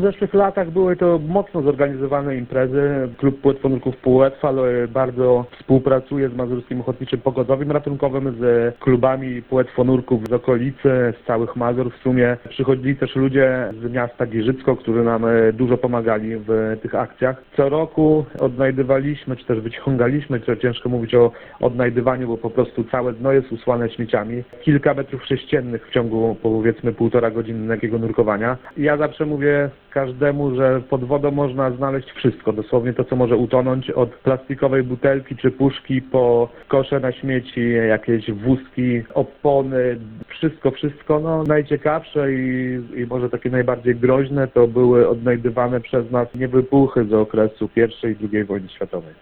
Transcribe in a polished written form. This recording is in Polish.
W zeszłych latach były to mocno zorganizowane imprezy. Klub Płetwonurków Półłętwa bardzo współpracuje z Mazurskim Ochotniczym Pogotowiem Ratunkowym, z klubami płetwonurków z okolicy, z całych Mazur w sumie. Przychodzili też ludzie z miasta Giżycko, którzy nam dużo pomagali w tych akcjach. Co roku odnajdywaliśmy, czy też wyciągaliśmy, czy ciężko mówić o odnajdywaniu, bo po prostu całe dno jest usłane śmieciami. Kilka metrów sześciennych w ciągu, powiedzmy, 1,5 godziny takiego nurkowania. Ja zawsze mówię każdemu, że pod wodą można znaleźć wszystko, dosłownie to, co może utonąć, od plastikowej butelki czy puszki po kosze na śmieci, jakieś wózki, opony, wszystko. No, najciekawsze i może takie najbardziej groźne to były odnajdywane przez nas niewybuchy z okresu I i II wojny światowej.